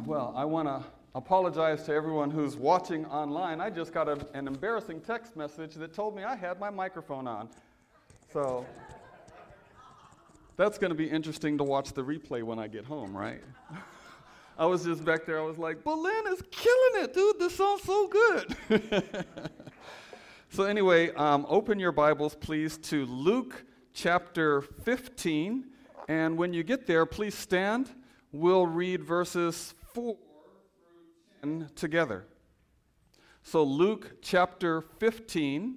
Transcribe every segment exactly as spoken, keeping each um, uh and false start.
Well, I want to apologize to everyone who's watching online. I just got a, an embarrassing text message that told me I had my microphone on. So that's going to be interesting to watch the replay when I get home, right? I was just back there, I was like, Belen is killing it, dude, this sounds so good. So anyway, um, open your Bibles, please, to Luke chapter fifteen. And when you get there, please stand. We'll read verses four through ten together. So Luke chapter fifteen.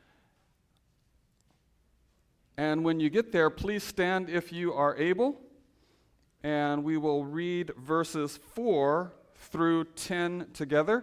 And when you get there, please stand if you are able. And we will read verses four through ten together.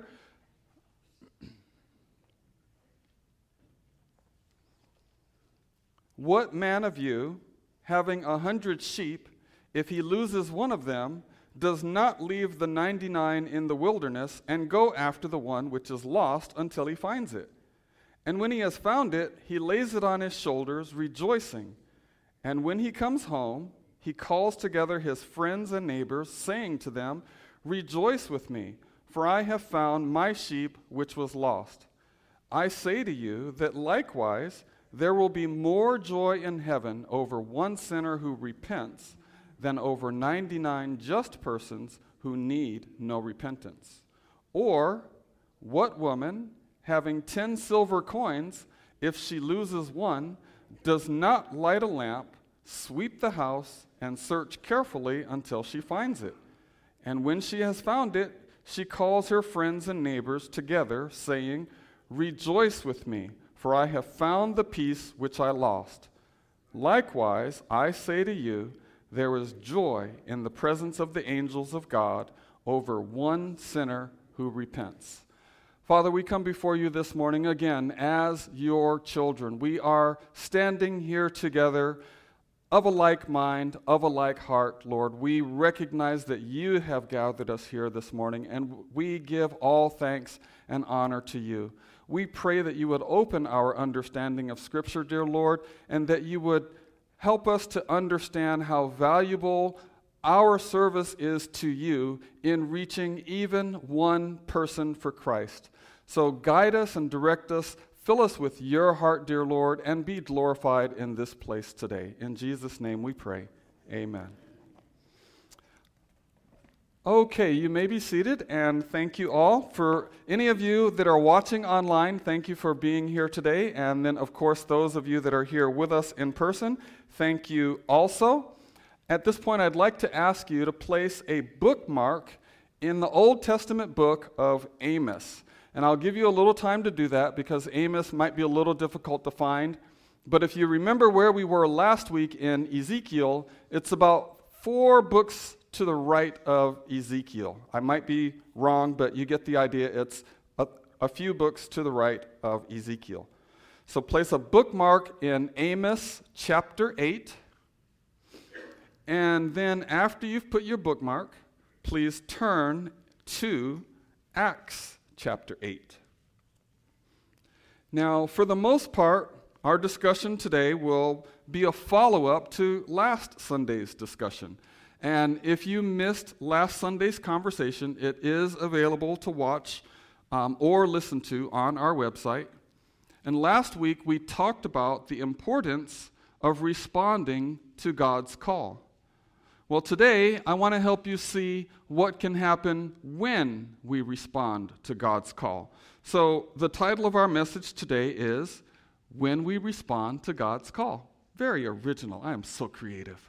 What man of you, having a hundred sheep, if he loses one of them, does not leave the ninety-nine in the wilderness and go after the one which is lost until he finds it? And when he has found it, he lays it on his shoulders, rejoicing. And when he comes home, he calls together his friends and neighbors, saying to them, "Rejoice with me, for I have found my sheep which was lost." I say to you that likewise there will be more joy in heaven over one sinner who repents than over ninety-nine just persons who need no repentance. Or, what woman, having ten silver coins, if she loses one, does not light a lamp, sweep the house, and search carefully until she finds it? And when she has found it, she calls her friends and neighbors together, saying, "Rejoice with me, for I have found the piece which I lost." Likewise, I say to you, there is joy in the presence of the angels of God over one sinner who repents. Father, we come before you this morning again as your children. We are standing here together of a like mind, of a like heart, Lord. We recognize that you have gathered us here this morning, and we give all thanks and honor to you. We pray that you would open our understanding of Scripture, dear Lord, and that you would help us to understand how valuable our service is to you in reaching even one person for Christ. So guide us and direct us, fill us with your heart, dear Lord, and be glorified in this place today. In Jesus' name we pray. Amen. Okay, you may be seated, and thank you all. For any of you that are watching online, thank you for being here today. And then, of course, those of you that are here with us in person, thank you also. At this point, I'd like to ask you to place a bookmark in the Old Testament book of Amos. And I'll give you a little time to do that because Amos might be a little difficult to find. But if you remember where we were last week in Ezekiel, it's about four books to the right of Ezekiel. I might be wrong, but you get the idea. It's a, a few books to the right of Ezekiel. So place a bookmark in Amos chapter eight. And then after you've put your bookmark, please turn to Acts chapter eight. Now, for the most part, our discussion today will be a follow-up to last Sunday's discussion. And if you missed last Sunday's conversation, it is available to watch um, or listen to on our website. And last week, we talked about the importance of responding to God's call. Well, today, I want to help you see what can happen when we respond to God's call. So the title of our message today is, When We Respond to God's Call. Very original. I am so creative.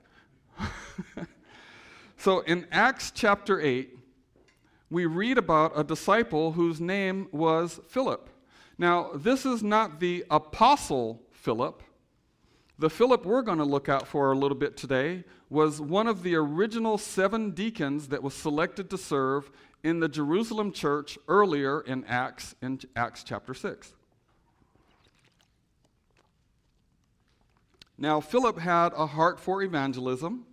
So in Acts chapter eight, we read about a disciple whose name was Philip. Now, this is not the apostle Philip. The Philip we're going to look out for a little bit today was one of the original seven deacons that was selected to serve in the Jerusalem church earlier in Acts, in Acts chapter six. Now, Philip had a heart for evangelism.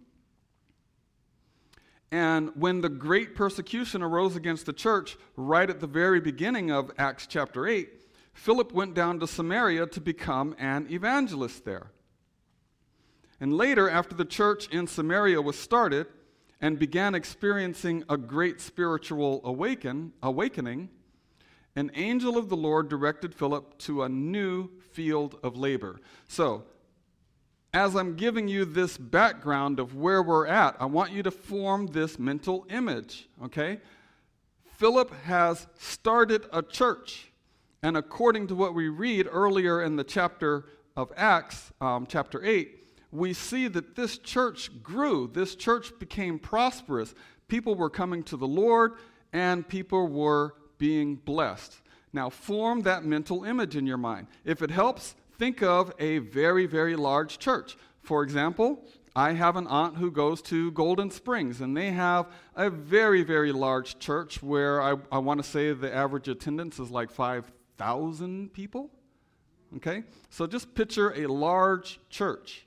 And when the great persecution arose against the church right at the very beginning of Acts chapter eight, Philip went down to Samaria to become an evangelist there. And later, after the church in Samaria was started, and began experiencing a great spiritual awaken, awakening, an angel of the Lord directed Philip to a new field of labor. So, as I'm giving you this background of where we're at, I want you to form this mental image, okay? Philip has started a church, and according to what we read earlier in the chapter of Acts, um, chapter eight, we see that this church grew. This church became prosperous. People were coming to the Lord, and people were being blessed. Now, form that mental image in your mind. If it helps, think of a very, very large church. For example, I have an aunt who goes to Golden Springs, and they have a very, very large church where I, I want to say the average attendance is like five thousand people. Okay? So just picture a large church.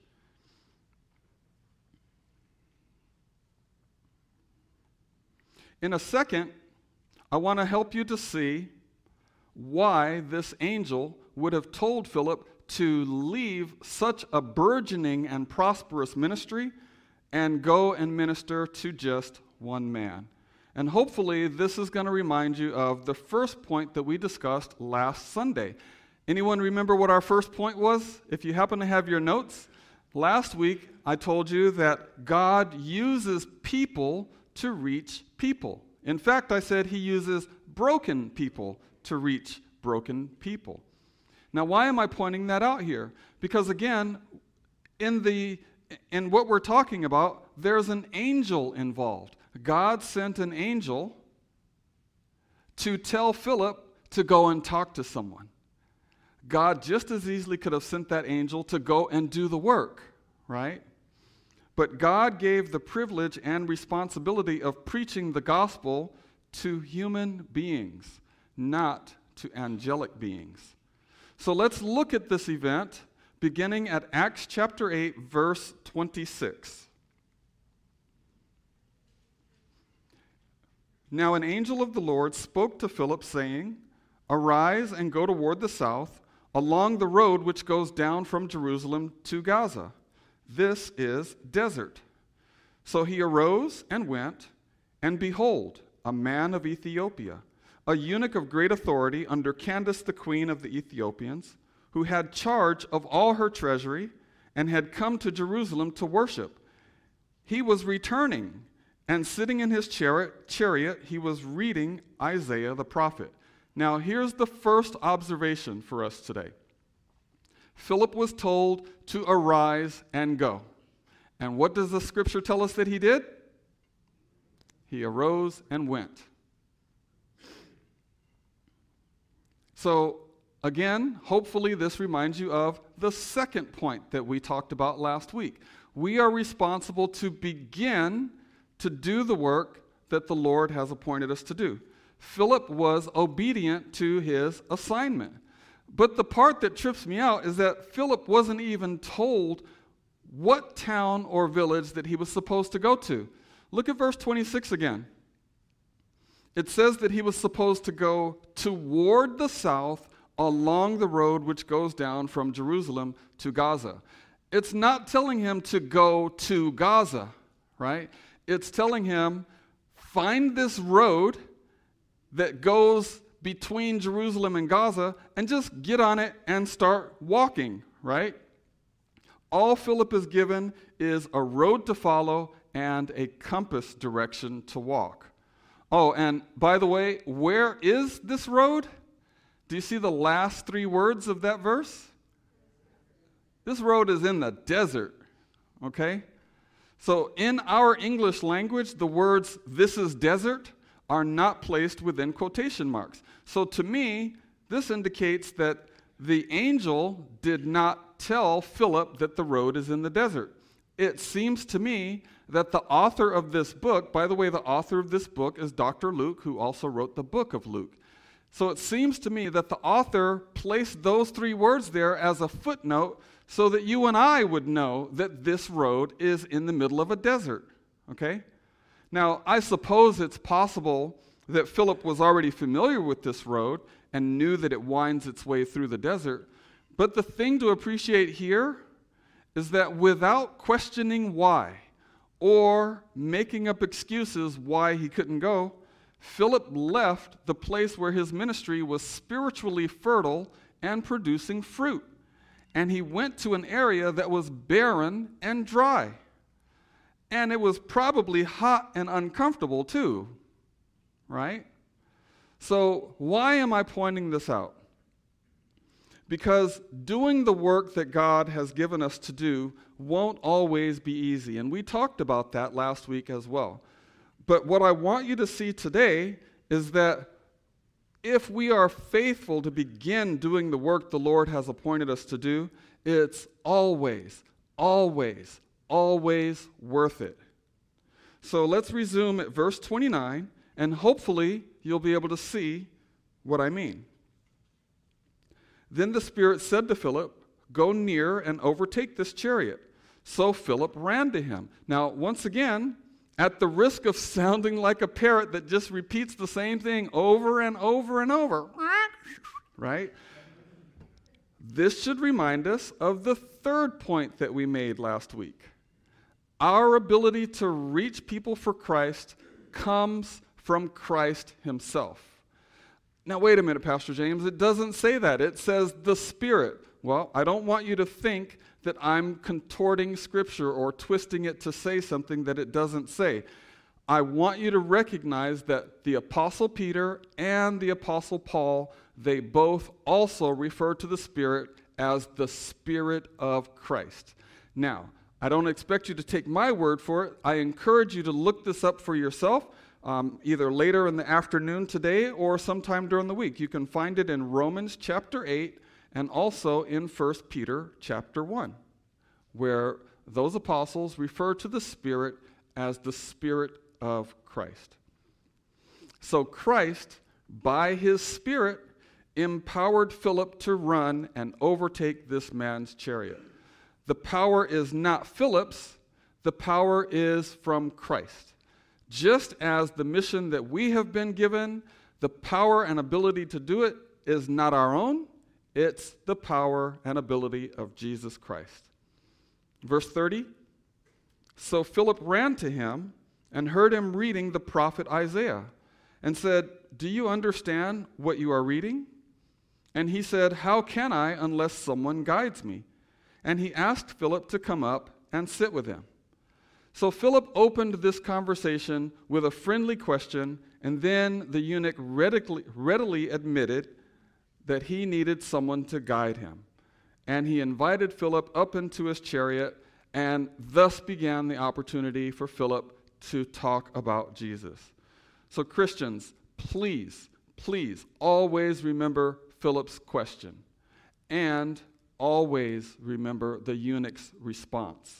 In a second, I want to help you to see why this angel would have told Philip to leave such a burgeoning and prosperous ministry and go and minister to just one man. And hopefully this is going to remind you of the first point that we discussed last Sunday. Anyone remember what our first point was? If you happen to have your notes, last week I told you that God uses people to reach people. In fact, I said he uses broken people to reach broken people. Now, why am I pointing that out here? Because again, in the in what we're talking about, there's an angel involved. God sent an angel to tell Philip to go and talk to someone. God just as easily could have sent that angel to go and do the work, right? But God gave the privilege and responsibility of preaching the gospel to human beings, not to angelic beings. So let's look at this event beginning at Acts chapter eight, verse twenty-six. Now an angel of the Lord spoke to Philip, saying, "Arise and go toward the south, along the road which goes down from Jerusalem to Gaza. This is desert." So he arose and went, and behold, a man of Ethiopia, a eunuch of great authority under Candace the queen of the Ethiopians, who had charge of all her treasury and had come to Jerusalem to worship. He was returning, and sitting in his chariot, chariot, he was reading Isaiah the prophet. Now here's the first observation for us today. Philip was told to arise and go. And what does the scripture tell us that he did? He arose and went. So, again, hopefully this reminds you of the second point that we talked about last week. We are responsible to begin to do the work that the Lord has appointed us to do. Philip was obedient to his assignment. But the part that trips me out is that Philip wasn't even told what town or village that he was supposed to go to. Look at verse twenty-six again. It says that he was supposed to go toward the south along the road which goes down from Jerusalem to Gaza. It's not telling him to go to Gaza, right? It's telling him, find this road that goes between Jerusalem and Gaza and just get on it and start walking, right? All Philip is given is a road to follow and a compass direction to walk. Oh, and by the way, where is this road? Do you see the last three words of that verse? This road is in the desert, okay? So in our English language, the words, "this is desert," are not placed within quotation marks. So to me, this indicates that the angel did not tell Philip that the road is in the desert. It seems to me that the author of this book, by the way, the author of this book is Doctor Luke, who also wrote the book of Luke. So it seems to me that the author placed those three words there as a footnote so that you and I would know that this road is in the middle of a desert, okay? Now, I suppose it's possible that Philip was already familiar with this road and knew that it winds its way through the desert. But the thing to appreciate here is that without questioning why, or making up excuses why he couldn't go, Philip left the place where his ministry was spiritually fertile and producing fruit, and he went to an area that was barren and dry. And it was probably hot and uncomfortable too, right? So why am I pointing this out? Because doing the work that God has given us to do won't always be easy. And we talked about that last week as well. But what I want you to see today is that if we are faithful to begin doing the work the Lord has appointed us to do, it's always, always, always worth it. So let's resume at verse twenty-nine, and hopefully you'll be able to see what I mean. Then the Spirit said to Philip, "Go near and overtake this chariot." So Philip ran to him. Now, once again, at the risk of sounding like a parrot that just repeats the same thing over and over and over, right? This should remind us of the third point that we made last week. Our ability to reach people for Christ comes from Christ himself. Now, wait a minute, Pastor James. It doesn't say that. It says the Spirit. Well, I don't want you to think that I'm contorting Scripture or twisting it to say something that it doesn't say. I want you to recognize that the Apostle Peter and the Apostle Paul, they both also refer to the Spirit as the Spirit of Christ. Now, I don't expect you to take my word for it. I encourage you to look this up for yourself, um, either later in the afternoon today or sometime during the week. You can find it in Romans chapter eight and also in First Peter chapter one, where those apostles refer to the Spirit as the Spirit of Christ. So Christ, by his Spirit, empowered Philip to run and overtake this man's chariot. The power is not Philip's, the power is from Christ. Just as the mission that we have been given, the power and ability to do it is not our own, it's the power and ability of Jesus Christ. Verse thirty, so Philip ran to him and heard him reading the prophet Isaiah and said, "Do you understand what you are reading?" And he said, "How can I unless someone guides me?" And he asked Philip to come up and sit with him. So Philip opened this conversation with a friendly question, and then the eunuch readily, readily admitted that he needed someone to guide him. And he invited Philip up into his chariot, and thus began the opportunity for Philip to talk about Jesus. So Christians, please, please always remember Philip's question, and always remember the eunuch's response.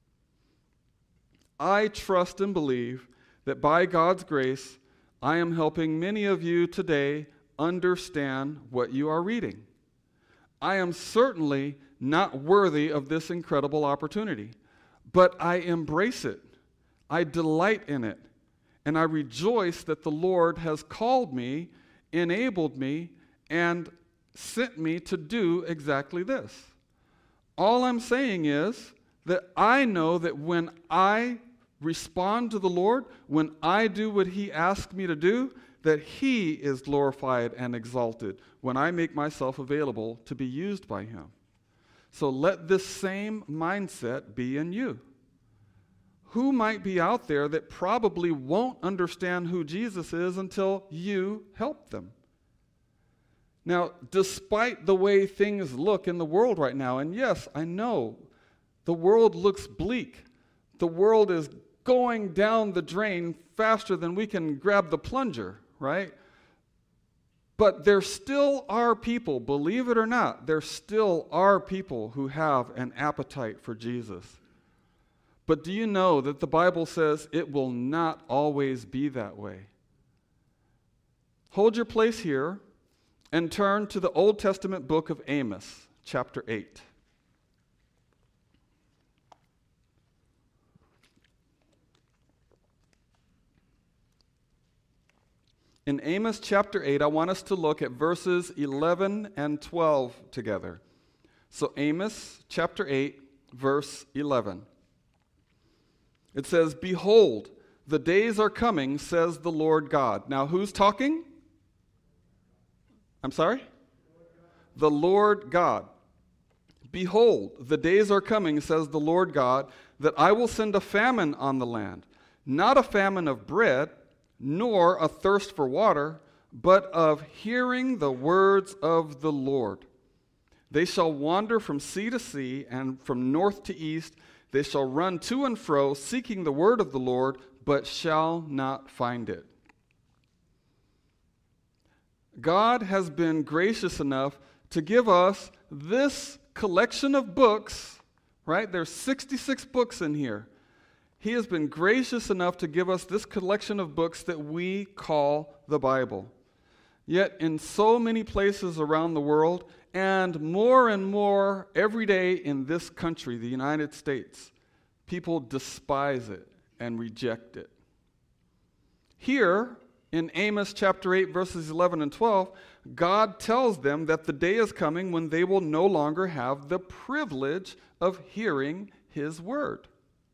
I trust and believe that by God's grace, I am helping many of you today understand what you are reading. I am certainly not worthy of this incredible opportunity, but I embrace it. I delight in it, and I rejoice that the Lord has called me, enabled me, and sent me to do exactly this. All I'm saying is that I know that when I respond to the Lord, when I do what he asked me to do, that he is glorified and exalted when I make myself available to be used by him. So let this same mindset be in you. Who might be out there that probably won't understand who Jesus is until you help them? Now, despite the way things look in the world right now, and yes, I know the world looks bleak. The world is going down the drain faster than we can grab the plunger, right? But there still are people, believe it or not, there still are people who have an appetite for Jesus. But do you know that the Bible says it will not always be that way? Hold your place here and turn to the Old Testament book of Amos, chapter eight. In Amos chapter eight, I want us to look at verses eleven and twelve together. So Amos chapter eight, verse eleven. It says, "Behold, the days are coming, says the Lord God." Now, who's talking? I'm sorry? The Lord God. "Behold, the days are coming, says the Lord God, that I will send a famine on the land, not a famine of bread, nor a thirst for water, but of hearing the words of the Lord. They shall wander from sea to sea, and from north to east. They shall run to and fro, seeking the word of the Lord, but shall not find it." God has been gracious enough to give us this collection of books, right? There's sixty-six books in here. He has been gracious enough to give us this collection of books that we call the Bible. Yet in so many places around the world, and more and more every day in this country, the United States, people despise it and reject it. Here, in Amos chapter eight, verses eleven and twelve, God tells them that the day is coming when they will no longer have the privilege of hearing His word.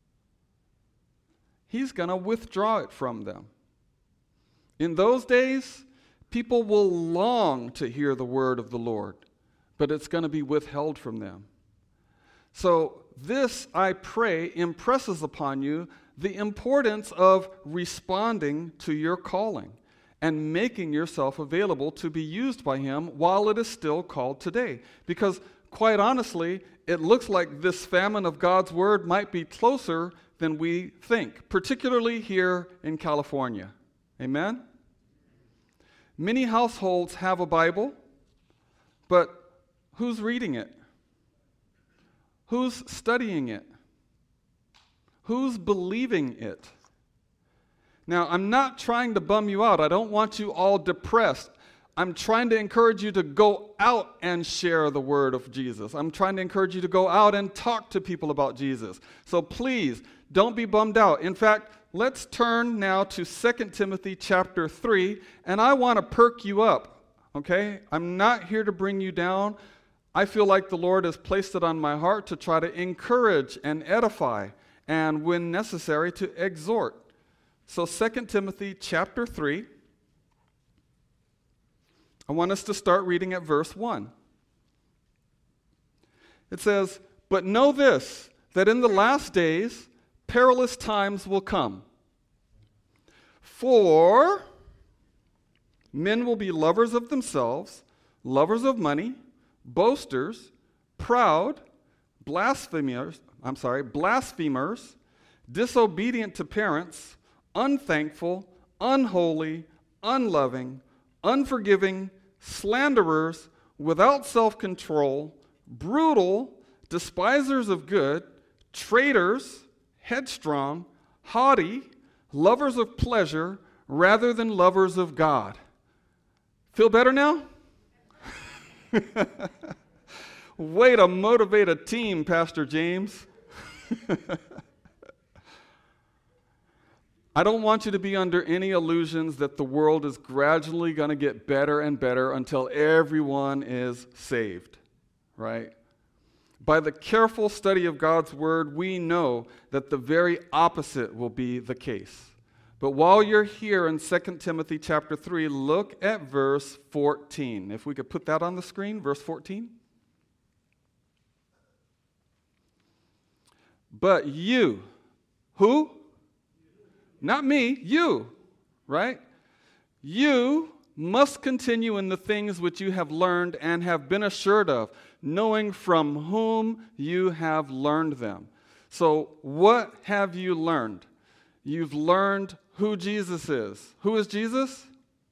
He's going to withdraw it from them. In those days, people will long to hear the word of the Lord, but it's going to be withheld from them. So this, I pray, impresses upon you the importance of responding to your calling and making yourself available to be used by Him while it is still called today. Because quite honestly, it looks like this famine of God's word might be closer than we think, particularly here in California. Amen? Many households have a Bible, but who's reading it? Who's studying it? Who's believing it? Now, I'm not trying to bum you out. I don't want you all depressed. I'm trying to encourage you to go out and share the word of Jesus. I'm trying to encourage you to go out and talk to people about Jesus. So please, don't be bummed out. In fact, let's turn now to Second Timothy chapter three, and I want to perk you up, okay? I'm not here to bring you down. I feel like the Lord has placed it on my heart to try to encourage and edify, and when necessary, to exhort. So Second Timothy chapter three, I want us to start reading at verse one. It says, "But know this, that in the last days perilous times will come. For men will be lovers of themselves, lovers of money, boasters, proud, blasphemers, I'm sorry, blasphemers, disobedient to parents, unthankful, unholy, unloving, unforgiving, slanderers, without self-control, brutal, despisers of good, traitors, headstrong, haughty, lovers of pleasure rather than lovers of God." Feel better now? Way to motivate a team, Pastor James. I don't want you to be under any illusions that the world is gradually going to get better and better until everyone is saved, right? By the careful study of God's word, we know that the very opposite will be the case. But while you're here in Second Timothy chapter three, look at verse fourteen. If we could put that on the screen, verse fourteen. "But you," who? Not me, you, right? "You must continue in the things which you have learned and have been assured of, knowing from whom you have learned them." So what have you learned? You've learned who Jesus is. Who is Jesus?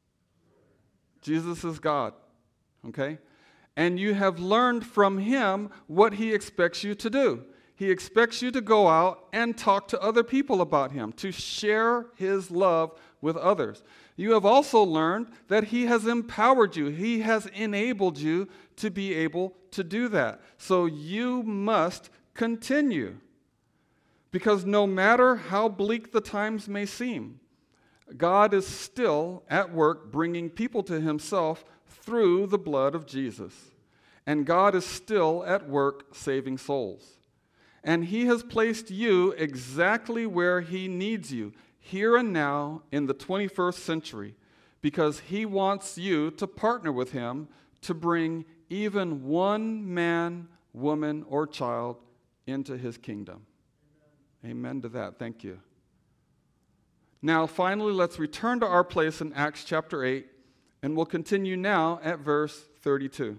Jesus is God, okay? And you have learned from Him what He expects you to do. He expects you to go out and talk to other people about Him, to share His love with others. You have also learned that He has empowered you. He has enabled you to be able to do that. So you must continue. Because no matter how bleak the times may seem, God is still at work bringing people to Himself through the blood of Jesus. And God is still at work saving souls. and he has placed you exactly where he needs you, here and now in the twenty-first century, because he wants you to partner with him to bring even one man, woman, or child into his kingdom. Amen, Amen to that. Thank you. Now, finally, let's return to our place in Acts chapter eight, and we'll continue now at verse thirty-two.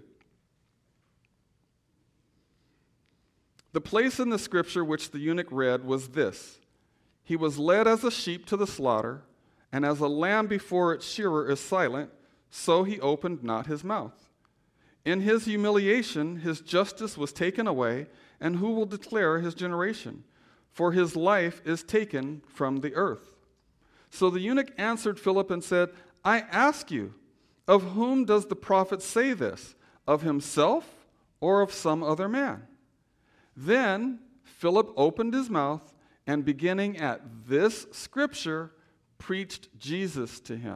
The place in the scripture which the eunuch read was this: He was led as a sheep to the slaughter, and as a lamb before its shearer is silent, so he opened not his mouth. In his humiliation his justice was taken away, and who will declare his generation? For his life is taken from the earth. So the eunuch answered Philip and said, I ask you, of whom does the prophet say this? Of himself or of some other man? Then Philip opened his mouth, and beginning at this scripture, preached Jesus to him.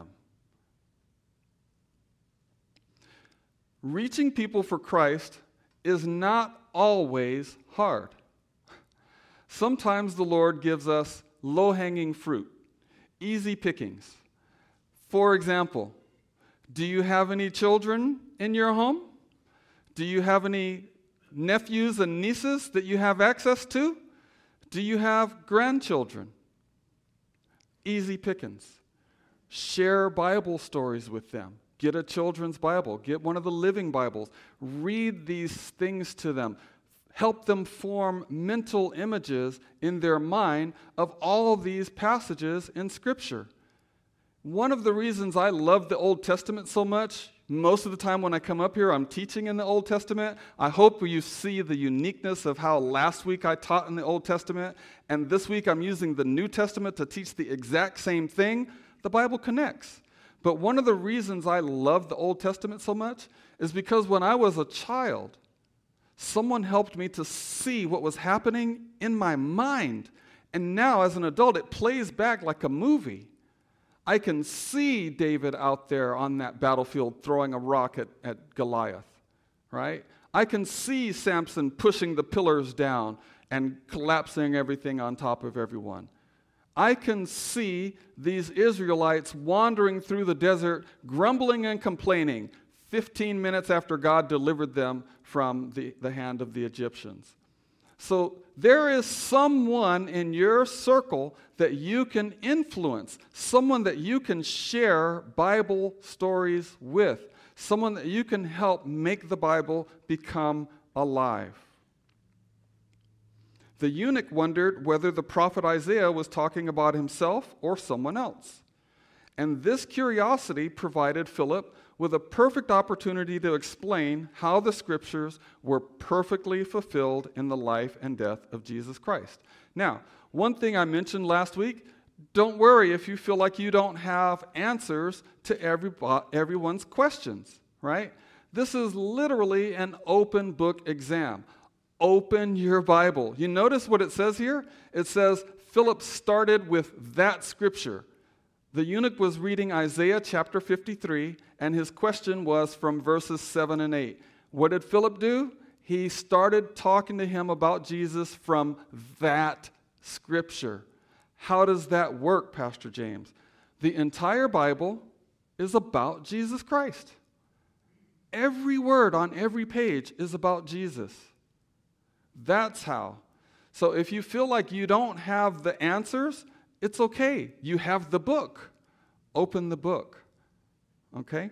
Reaching people for Christ is not always hard. Sometimes the Lord gives us low-hanging fruit, easy pickings. For example, do you have any children in your home? Do you have any nephews and nieces that you have access to? Do you have grandchildren? Easy pickings. Share Bible stories with them. Get a children's Bible. Get one of the Living Bibles. Read these things to them. Help them form mental images in their mind of all of these passages in Scripture. One of the reasons I love the Old Testament so much, most of the time when I come up here, I'm teaching in the Old Testament. I hope you see the uniqueness of how last week I taught in the Old Testament, and this week I'm using the New Testament to teach the exact same thing. The Bible connects. But one of the reasons I love the Old Testament so much is because when I was a child, someone helped me to see what was happening in my mind. And now, as an adult, it plays back like a movie. I can see David out there on that battlefield throwing a rock at, at Goliath, right? I can see Samson pushing the pillars down and collapsing everything on top of everyone. I can see these Israelites wandering through the desert, grumbling and complaining, fifteen minutes after God delivered them from the, the hand of the Egyptians. So there is someone in your circle that you can influence, someone that you can share Bible stories with, someone that you can help make the Bible become alive. The eunuch wondered whether the prophet Isaiah was talking about himself or someone else. And this curiosity provided Philip with a perfect opportunity to explain how the scriptures were perfectly fulfilled in the life and death of Jesus Christ. Now, one thing I mentioned last week, don't worry if you feel like you don't have answers to every, everyone's questions, right? This is literally an open book exam. Open your Bible. You notice what it says here? It says Philip started with that scripture. The eunuch was reading Isaiah chapter fifty-three, and his question was from verses seven and eight. What did Philip do? He started talking to him about Jesus from that scripture. How does that work, Pastor James? The entire Bible is about Jesus Christ. Every word on every page is about Jesus. That's how. So if you feel like you don't have the answers, it's okay. You have the book. Open the book. Okay?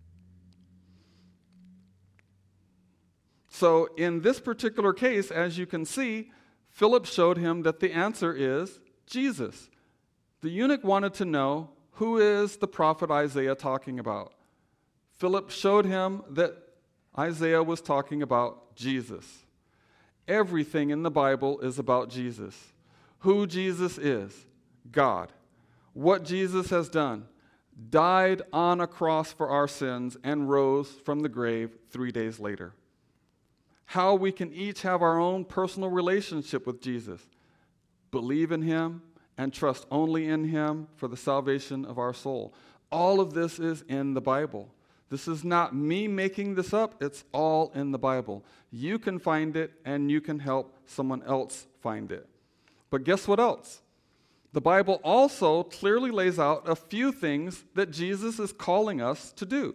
So in this particular case, as you can see, Philip showed him that the answer is Jesus. The eunuch wanted to know, who is the prophet Isaiah talking about? Philip showed him that Isaiah was talking about Jesus. Everything in the Bible is about Jesus. Who Jesus is, God. What Jesus has done, died on a cross for our sins and rose from the grave three days later. How we can each have our own personal relationship with Jesus. Believe in him and trust only in him for the salvation of our soul. All of this is in the Bible. This is not me making this up. It's all in the Bible. You can find it, and you can help someone else find it. But guess what else? The Bible also clearly lays out a few things that Jesus is calling us to do.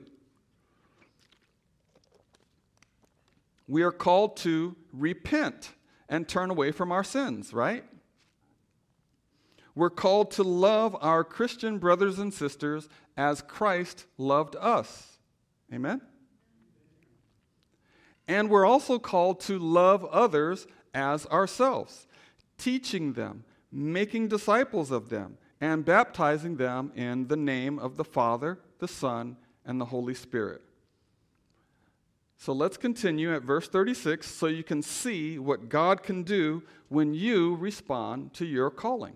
We are called to repent and turn away from our sins, right? We're called to love our Christian brothers and sisters as Christ loved us. Amen? And we're also called to love others as ourselves, teaching them, making disciples of them, and baptizing them in the name of the Father, the Son, and the Holy Spirit. So let's continue at verse thirty-six so you can see what God can do when you respond to your calling.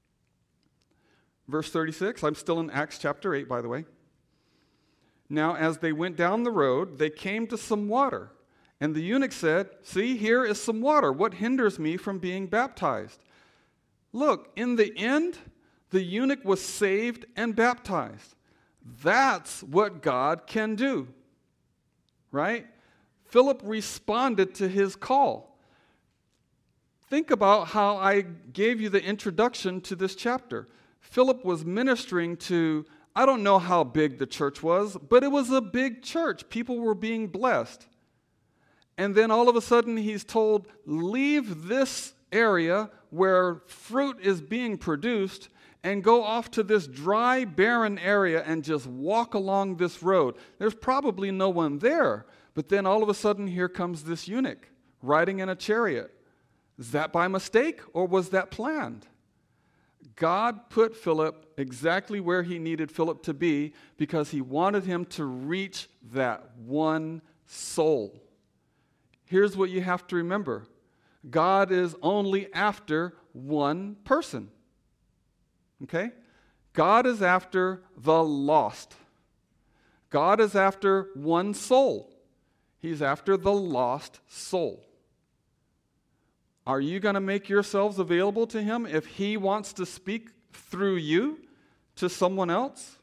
Verse thirty-six, I'm still in Acts chapter eight, by the way. Now, as they went down the road, they came to some water. And the eunuch said, "See, here is some water. What hinders me from being baptized?" Look, in the end, the eunuch was saved and baptized. That's what God can do, right? Philip responded to his call. Think about how I gave you the introduction to this chapter. Philip was ministering to, I don't know how big the church was, but it was a big church. People were being blessed. And then all of a sudden he's told, leave this area where fruit is being produced and go off to this dry, barren area and just walk along this road. There's probably no one there. But then all of a sudden here comes this eunuch riding in a chariot. Is that by mistake or was that planned? God put Philip exactly where he needed Philip to be because he wanted him to reach that one soul. Here's what you have to remember. God is only after one person. Okay? God is after the lost. God is after one soul. He's after the lost soul. Are you going to make yourselves available to him if he wants to speak through you to someone else?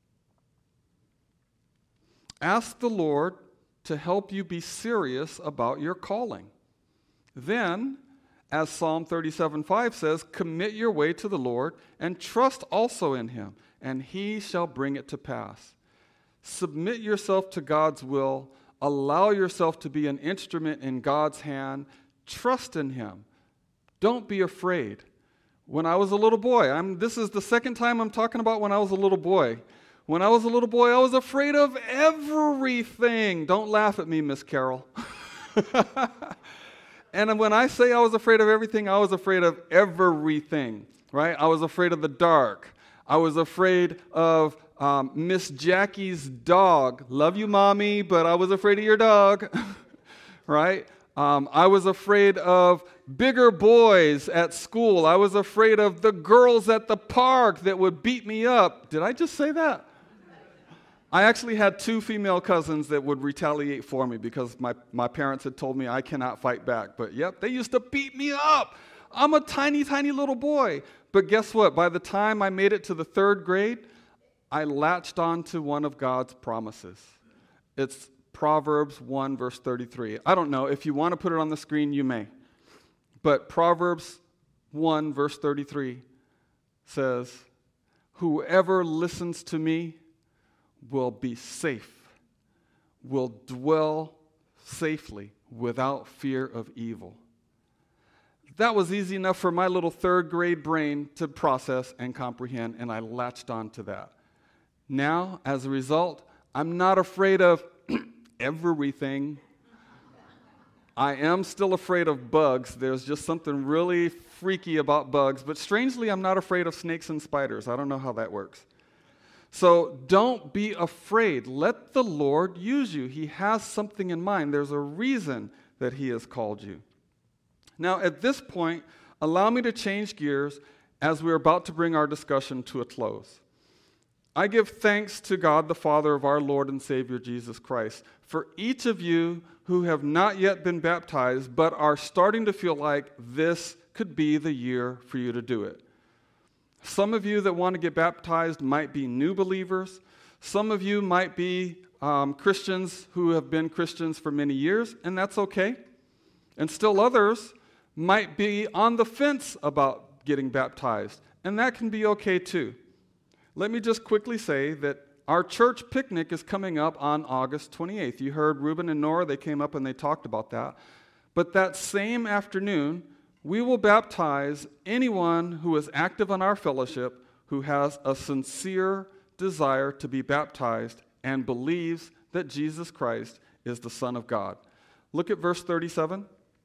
Ask the Lord to help you be serious about your calling. Then, as Psalm thirty-seven five says, commit your way to the Lord and trust also in him, and he shall bring it to pass. Submit yourself to God's will. Allow yourself to be an instrument in God's hand. Trust in him. Don't be afraid. When I was a little boy, I'm, this is the second time I'm talking about when I was a little boy. When I was a little boy, I was afraid of everything. Don't laugh at me, Miss Carol. And when I say I was afraid of everything, I was afraid of everything, right? I was afraid of the dark. I was afraid of um, Miss Jackie's dog. Love you, Mommy, but I was afraid of your dog, right? Um, I was afraid of bigger boys at school. I was afraid of the girls at the park that would beat me up. Did I just say that? I actually had two female cousins that would retaliate for me because my, my parents had told me I cannot fight back. But yep, they used to beat me up. I'm a tiny, tiny little boy. But guess what? By the time I made it to the third grade, I latched on to one of God's promises. It's Proverbs one, verse thirty-three. I don't know. If you want to put it on the screen, you may. But Proverbs one, verse thirty-three says, whoever listens to me will be safe, will dwell safely without fear of evil. That was easy enough for my little third grade brain to process and comprehend, and I latched on to that. Now, as a result, I'm not afraid of everything. I am still afraid of bugs. There's just something really freaky about bugs, but strangely, I'm not afraid of snakes and spiders. I don't know how that works. So don't be afraid. Let the Lord use you. He has something in mind. There's a reason that he has called you. Now, at this point, allow me to change gears as we're about to bring our discussion to a close. I give thanks to God, the Father of our Lord and Savior, Jesus Christ, for each of you who have not yet been baptized, but are starting to feel like this could be the year for you to do it. Some of you that want to get baptized might be new believers. Some of you might be um, Christians who have been Christians for many years, and that's okay. And still others might be on the fence about getting baptized, and that can be okay too. Let me just quickly say that our church picnic is coming up on August twenty-eighth. You heard Ruben and Nora, they came up and they talked about that. But that same afternoon, we will baptize anyone who is active in our fellowship who has a sincere desire to be baptized and believes that Jesus Christ is the Son of God. Look at verse thirty-seven.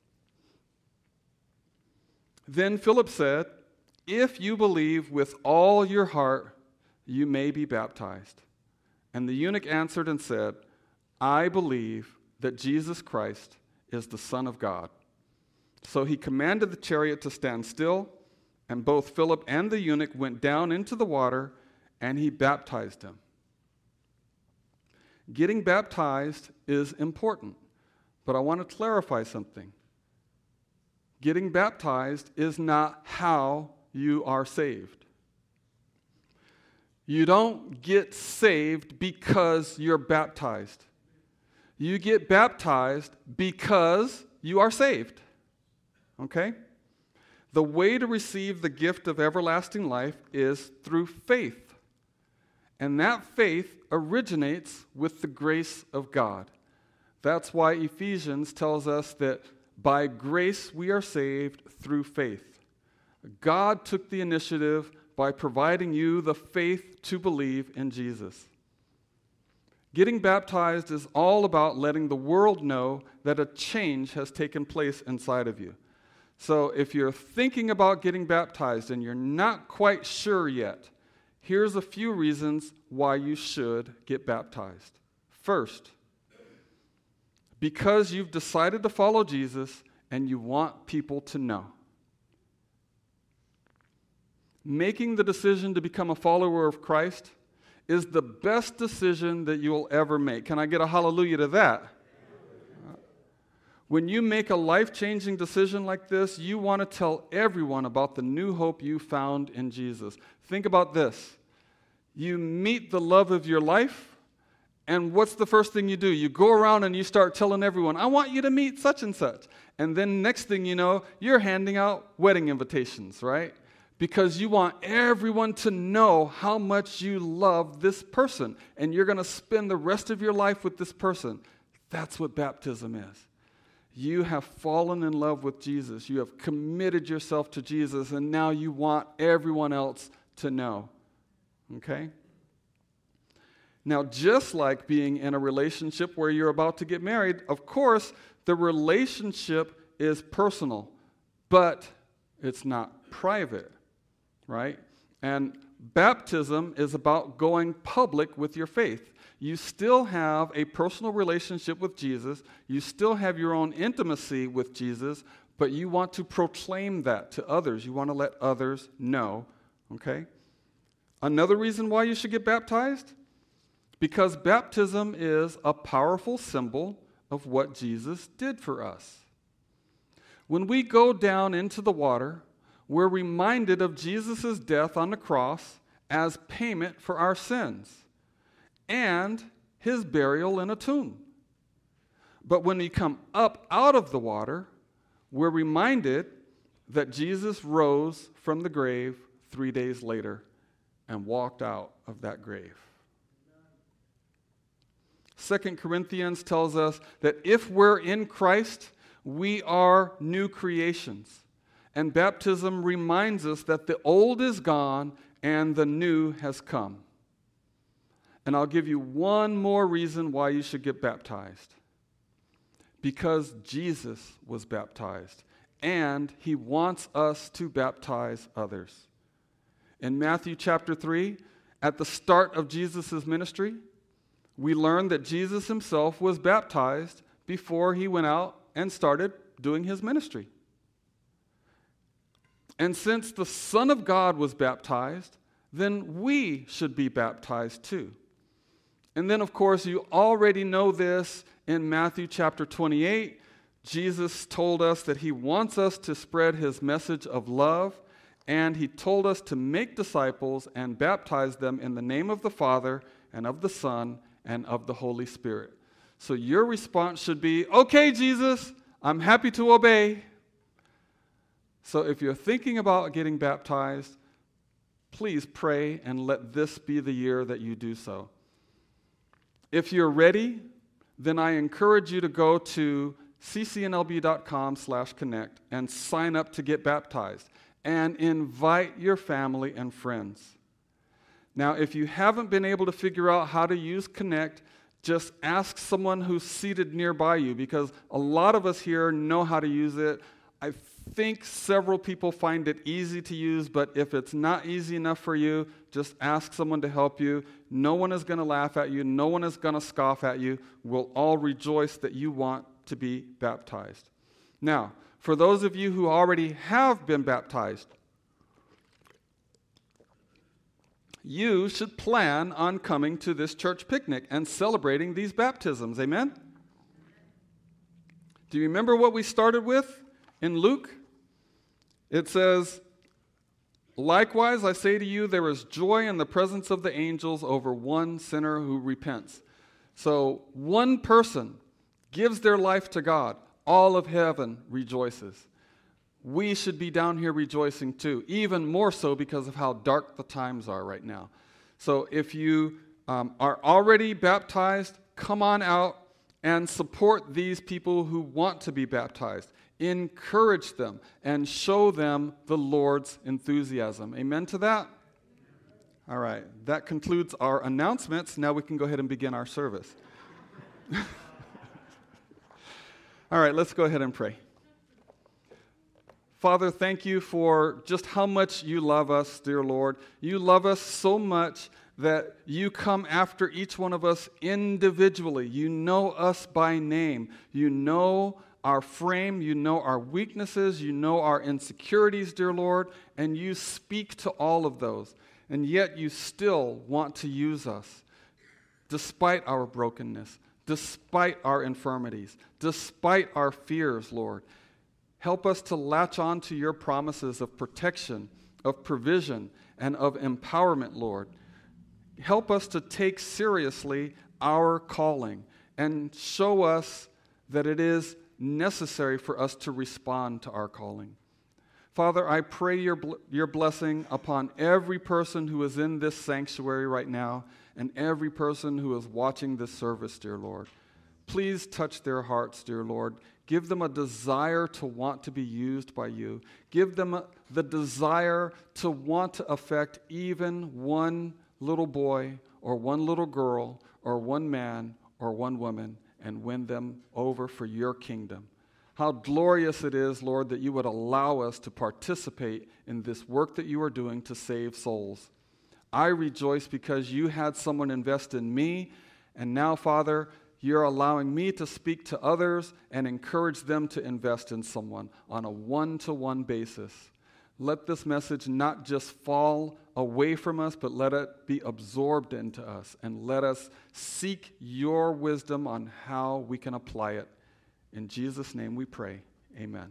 Then Philip said, "If you believe with all your heart, you may be baptized." And the eunuch answered and said, "I believe that Jesus Christ is the Son of God." So he commanded the chariot to stand still, and both Philip and the eunuch went down into the water, and he baptized him. Getting baptized is important, but I want to clarify something. Getting baptized is not how you are saved. You don't get saved because you're baptized. You get baptized because you are saved. Okay? The way to receive the gift of everlasting life is through faith. And that faith originates with the grace of God. That's why Ephesians tells us that by grace we are saved through faith. God took the initiative by providing you the faith to believe in Jesus. Getting baptized is all about letting the world know that a change has taken place inside of you. So if you're thinking about getting baptized and you're not quite sure yet, here's a few reasons why you should get baptized. First, because you've decided to follow Jesus and you want people to know. Making the decision to become a follower of Christ is the best decision that you will ever make. Can I get a hallelujah to that? When you make a life-changing decision like this, you want to tell everyone about the new hope you found in Jesus. Think about this. You meet the love of your life, and what's the first thing you do? You go around and you start telling everyone, "I want you to meet such and such." And then next thing you know, you're handing out wedding invitations, right? Because you want everyone to know how much you love this person, and you're going to spend the rest of your life with this person. That's what baptism is. You have fallen in love with Jesus. You have committed yourself to Jesus, and now you want everyone else to know. Okay? Now, just like being in a relationship where you're about to get married, of course, the relationship is personal, but it's not private, right? And baptism is about going public with your faith. You still have a personal relationship with Jesus. You still have your own intimacy with Jesus, but you want to proclaim that to others. You want to let others know, okay? Another reason why you should get baptized? Because baptism is a powerful symbol of what Jesus did for us. When we go down into the water, we're reminded of Jesus' death on the cross as payment for our sins and his burial in a tomb. But when we come up out of the water, we're reminded that Jesus rose from the grave three days later and walked out of that grave. Second Corinthians tells us that if we're in Christ, we are new creations. And baptism reminds us that the old is gone and the new has come. And I'll give you one more reason why you should get baptized. Because Jesus was baptized, and he wants us to baptize others. In Matthew chapter three, at the start of Jesus' ministry, we learn that Jesus himself was baptized before he went out and started doing his ministry. And since the Son of God was baptized, then we should be baptized too. And then, of course, you already know this in Matthew chapter twenty-eight. Jesus told us that he wants us to spread his message of love, and he told us to make disciples and baptize them in the name of the Father and of the Son and of the Holy Spirit. So your response should be, okay, Jesus, I'm happy to obey. So if you're thinking about getting baptized, please pray and let this be the year that you do so. If you're ready, then I encourage you to go to ccnlb.com slash connect and sign up to get baptized and invite your family and friends. Now, if you haven't been able to figure out how to use Connect, just ask someone who's seated nearby you, because a lot of us here know how to use it. I think several people find it easy to use, but if it's not easy enough for you, just ask someone to help you. No one is going to laugh at you. No one is going to scoff at you. We'll all rejoice that you want to be baptized. Now, for those of you who already have been baptized, you should plan on coming to this church picnic and celebrating these baptisms. Amen? Do you remember what we started with in Luke? It says, likewise, I say to you, there is joy in the presence of the angels over one sinner who repents. So one person gives their life to God. All of heaven rejoices. We should be down here rejoicing too, even more so because of how dark the times are right now. So if you um, are already baptized, come on out and support these people who want to be baptized. Encourage them and show them the Lord's enthusiasm. Amen to that? All right, that concludes our announcements. Now we can go ahead and begin our service. All right, let's go ahead and pray. Father, thank you for just how much you love us, dear Lord. You love us so much that you come after each one of us individually. You know us by name. You know our frame. You know our weaknesses. You know our insecurities, dear Lord, and you speak to all of those. And yet you still want to use us despite our brokenness, despite our infirmities, despite our fears, Lord. Help us to latch on to your promises of protection, of provision, and of empowerment, Lord. Help us to take seriously our calling and show us that it is necessary for us to respond to our calling. Father, I pray your, your blessing upon every person who is in this sanctuary right now and every person who is watching this service, dear Lord. Please touch their hearts, dear Lord. Give them a desire to want to be used by you. Give them a, the desire to want to affect even one little boy or one little girl or one man or one woman and win them over for your kingdom. How glorious it is, Lord, that you would allow us to participate in this work that you are doing to save souls. I rejoice because you had someone invest in me, and now, Father, you're allowing me to speak to others and encourage them to invest in someone on a one-to-one basis. Let this message not just fall away from us, but let it be absorbed into us, and let us seek your wisdom on how we can apply it. In Jesus' name we pray. Amen.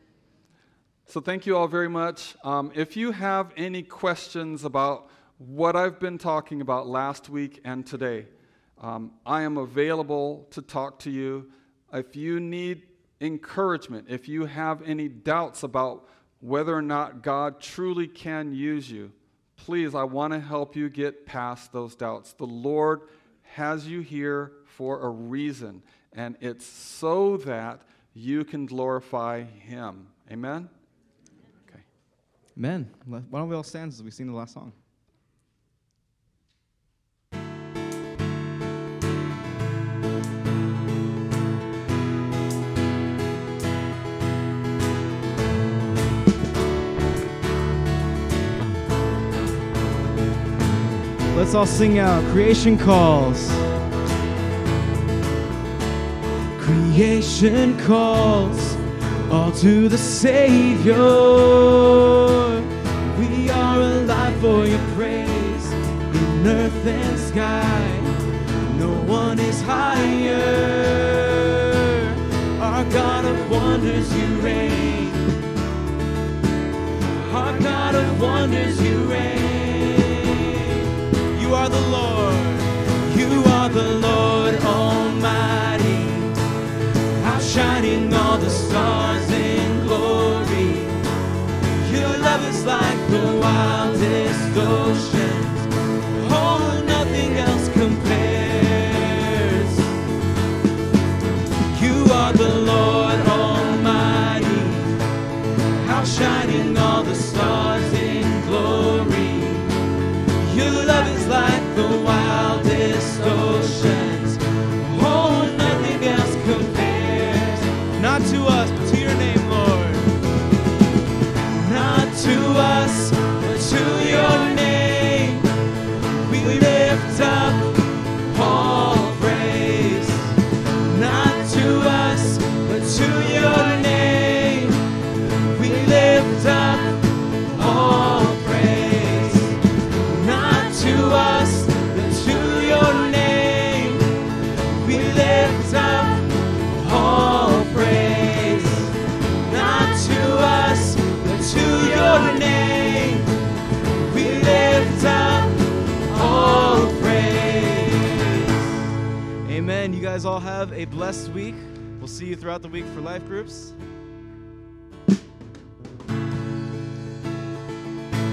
So thank you all very much. Um, if you have any questions about what I've been talking about last week and today, um, I am available to talk to you. If you need encouragement, if you have any doubts about whether or not God truly can use you, please, I want to help you get past those doubts. The Lord has you here for a reason, and it's so that you can glorify Him. Amen? Okay. Amen. Why don't we all stand as we sing the last song? Let's all sing out. Creation calls. Creation calls all to the Savior. We are alive for your praise in earth and sky. No one is higher. Our God of wonders, you reign. Our God of wonders, you reign. You are the Lord. You are the Lord Almighty, outshining all the stars in glory. Your love is like the wildest oceans. Oh, nothing else compares. You are the Lord Almighty, outshining all the stars in glory. Your love is like the wildest oceans. Oh, nothing else compares. Not to us, but to your name, Lord. Not to us, but to your name. We lift up all praise. Not to us, but to your name. We lift up all praise. Not to us, but to your name. We lift up all praise. Not to us, but to your name. We lift up all praise. Amen. You guys all have a blessed week. We'll see you throughout the week for life groups.